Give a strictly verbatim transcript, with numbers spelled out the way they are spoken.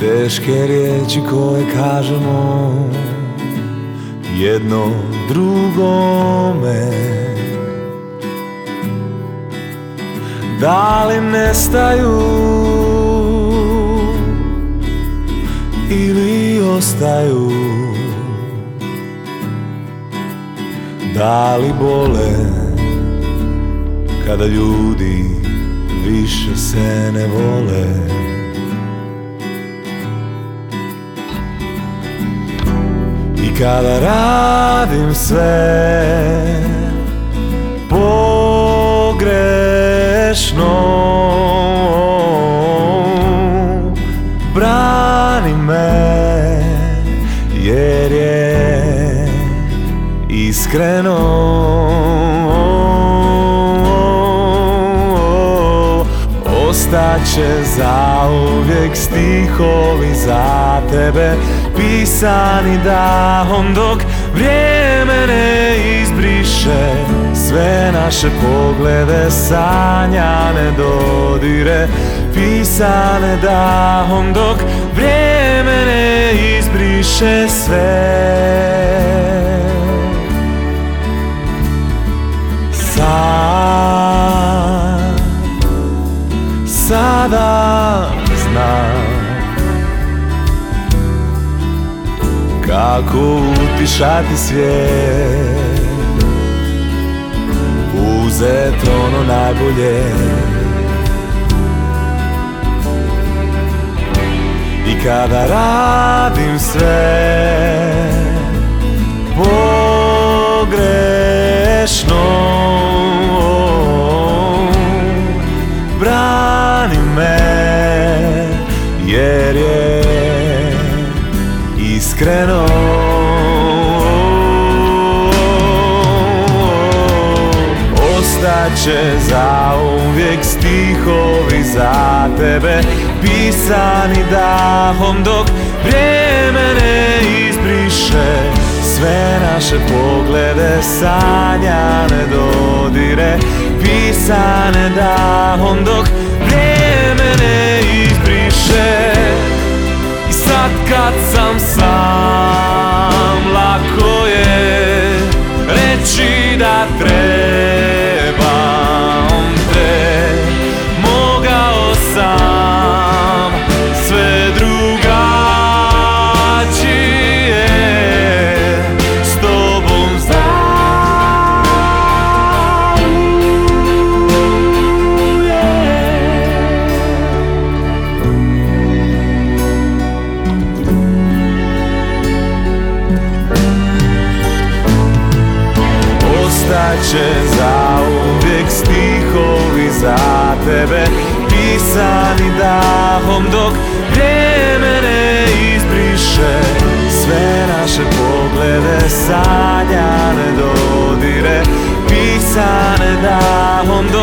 Teške riječi koje kažemo jedno drugome, da li nestaju ili ostaju, da li bole kada ljudi više se ne vole. I kada radim sve pogrešno, brani me jer je iskreno. Ostaće zauvijek stihovi za tebe, pisani dahom dok vrijeme ne izbriše sve naše poglede, sanja ne dodire. Pisane dahom dok vrijeme ne izbriše sve. Sad, sada znam kako utišati svijet, uzet ono najbolje. I kada radim sve pogrešno, brani me jer je iskreno. Ostaće zauvijek stihovi za tebe, pisani dahom dok vrijeme ne izbriše sve naše poglede, sanja ne dodire. Pisane dahom dok vrijeme ne izbriše. I sad kad sam sam, lako je reći da trebam te. Mogao sam sve drugačije s tobom Ostaće zauvijek stihovi za tebe, pisani dahom dok vrijeme ne izbriše sve naše poglede, sanja ne dodire. Pisane dahom dok